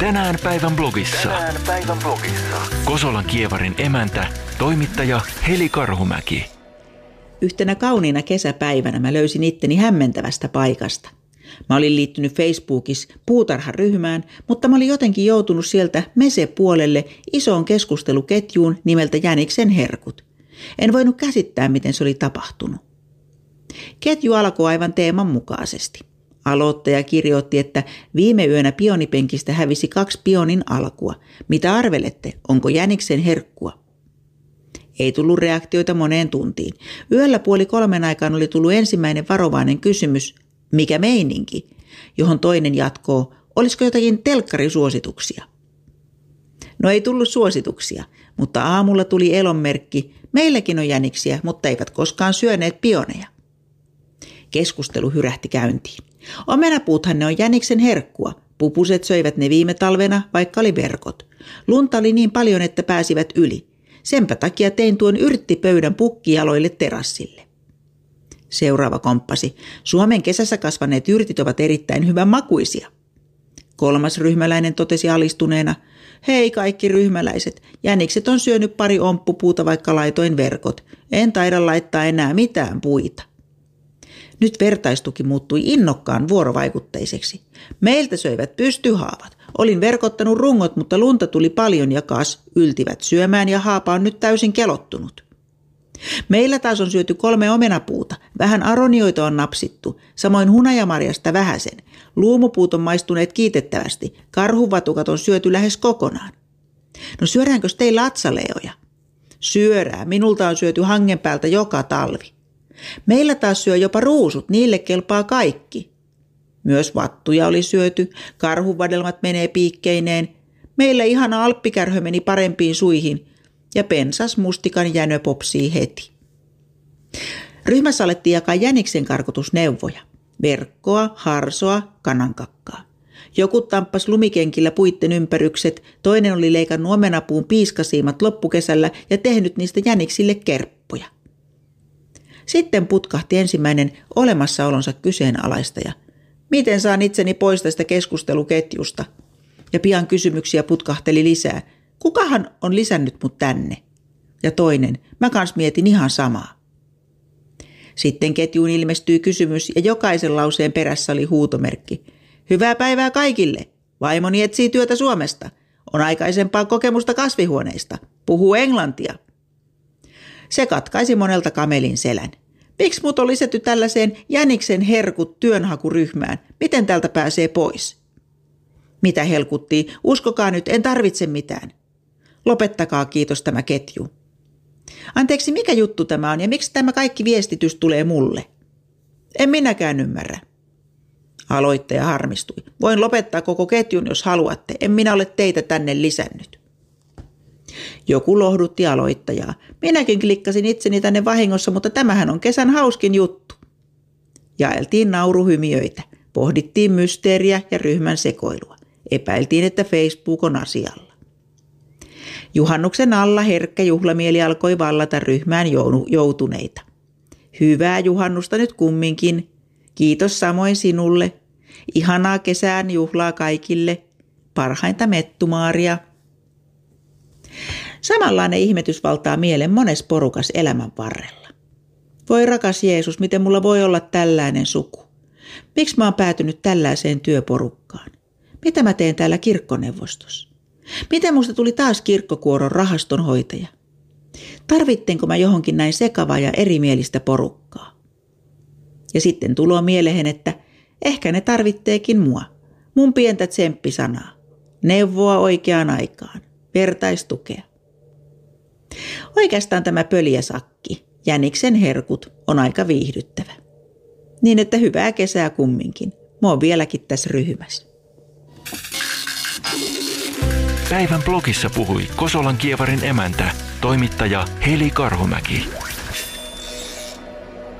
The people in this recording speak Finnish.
Tänään päivän blogissa. Kosolan Kievarin emäntä, toimittaja Heli Karhumäki. Yhtenä kauniina kesäpäivänä mä löysin itteni hämmentävästä paikasta. Mä olin liittynyt Facebookissa puutarharyhmään, mutta mä olin jotenkin joutunut sieltä mese-puolelle isoon keskusteluketjuun nimeltä Jäniksen herkut. En voinut käsittää, miten se oli tapahtunut. Ketju alkoi aivan teeman mukaisesti. Aloittaja kirjoitti, että viime yönä pionipenkistä hävisi 2 pionin alkua. Mitä arvelette, onko Jäniksen herkkua? Ei tullut reaktioita moneen tuntiin. Yöllä 2:30 aikaan oli tullut ensimmäinen varovainen kysymys, mikä meininki, johon toinen jatkoo, olisiko jotakin telkkarisuosituksia? No ei tullut suosituksia, mutta aamulla tuli elonmerkki, meilläkin on jäniksiä, mutta eivät koskaan syöneet pioneja. Keskustelu hyrähti käyntiin. Omenapuuthan ne on jäniksen herkkua. Pupuset söivät ne viime talvena, vaikka oli verkot. Lunta oli niin paljon, että pääsivät yli. Senpä takia tein tuon yrttipöydän pukkijaloille terassille. Seuraava komppasi. Suomen kesässä kasvaneet yrtit ovat erittäin hyvän makuisia. 3. ryhmäläinen totesi alistuneena. Hei kaikki ryhmäläiset, jänikset on syönyt 2 omppupuuta, vaikka laitoin verkot. En taida laittaa enää mitään puita. Nyt vertaistuki muuttui innokkaan vuorovaikutteiseksi. Meiltä söivät pystyhaavat. Olin verkottanut rungot, mutta lunta tuli paljon ja yltivät syömään ja haapa on nyt täysin kelottunut. Meillä taas on syöty 3 omenapuuta. Vähän aronioita on napsittu. Samoin hunajamarjasta vähäsen. Luumupuut on maistuneet kiitettävästi. Karhuvatukat on syöty lähes kokonaan. No syödäänkö teillä atsaleoja? Syörää. Minulta on syöty hangen päältä joka talvi. Meillä taas syö jopa ruusut, niille kelpaa kaikki. Myös vattuja oli syöty, karhuvadelmat menee piikkeineen. Meillä ihana alppikärhö meni parempiin suihin ja pensas mustikan jänö popsii heti. Ryhmässä alettiin jakaa jäniksen karkotusneuvoja. Verkkoa, harsoa, kanankakkaa. Joku tamppas lumikenkillä puitten ympärykset, toinen oli leikannut omenapuun piiskasiimat loppukesällä ja tehnyt niistä jäniksille kerppuja. Sitten putkahti ensimmäinen olemassaolonsa kyseenalaistaja. Miten saan itseni pois tästä keskusteluketjusta? Ja pian kysymyksiä putkahteli lisää. Kukahan on lisännyt mut tänne? Ja toinen, mä kans mietin ihan samaa. Sitten ketjuun ilmestyi kysymys ja jokaisen lauseen perässä oli huutomerkki. Hyvää päivää kaikille! Vaimoni etsii työtä Suomesta. On aikaisempaa kokemusta kasvihuoneista. Puhuu englantia. Se katkaisi monelta kamelin selän. Miksi mut on lisätty tällaiseen jäniksen herkut työnhakuryhmään? Miten tältä pääsee pois? Mitä helkuttiin? Uskokaa nyt, en tarvitse mitään. Lopettakaa kiitos tämä ketju. Anteeksi, mikä juttu tämä on ja miksi tämä kaikki viestitys tulee mulle? En minäkään ymmärrä. Aloittaja harmistui. Voin lopettaa koko ketjun, jos haluatte. En minä ole teitä tänne lisännyt. Joku lohdutti aloittajaa. Minäkin klikkasin itseni tänne vahingossa, mutta tämähän on kesän hauskin juttu. Jaeltiin nauruhymiöitä. Pohdittiin mysteeriä ja ryhmän sekoilua. Epäiltiin, että Facebook on asialla. Juhannuksen alla herkkä juhlamieli alkoi vallata ryhmään joutuneita. Hyvää juhannusta nyt kumminkin. Kiitos samoin sinulle. Ihanaa kesään juhlaa kaikille. Parhainta mettumaaria. Samanlainen ihmetys valtaa mielen mones porukas elämän varrella. Voi rakas Jeesus, miten mulla voi olla tällainen suku? Miksi mä oon päätynyt tällaiseen työporukkaan? Mitä mä teen täällä kirkkoneuvostossa? Miten musta tuli taas kirkkokuoron rahastonhoitaja? Tarvittenko mä johonkin näin sekavaa ja erimielistä porukkaa? Ja sitten tuloo mieleen, että ehkä ne tarvitteekin mua. Mun pientä tsemppisanaa. Neuvoa oikeaan aikaan. Vertaistukea. Oikeastaan tämä pöljäsakki, jäniksen herkut, on aika viihdyttävä. Niin että hyvää kesää kumminkin. Mä oon vieläkin tässä ryhmässä. Päivän blogissa puhui Kosolan Kievarin emäntä, toimittaja Heli Karhumäki.